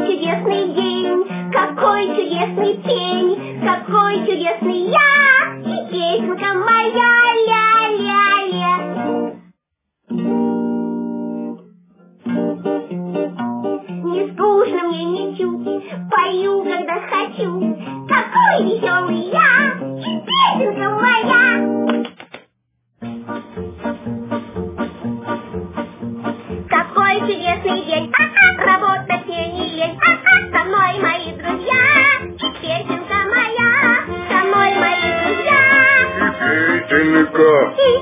чудесный день, какой чудесный пень, какой чудесный я, и песенка моя, ля-ля-ля. Не скучно мне ничуть, пою, когда хочу, какой веселый я, и песенка моя. Какой чудесный день, работать мне не лень, со мной мои друзья, и песенка моя, со мной мои друзья. И песенка.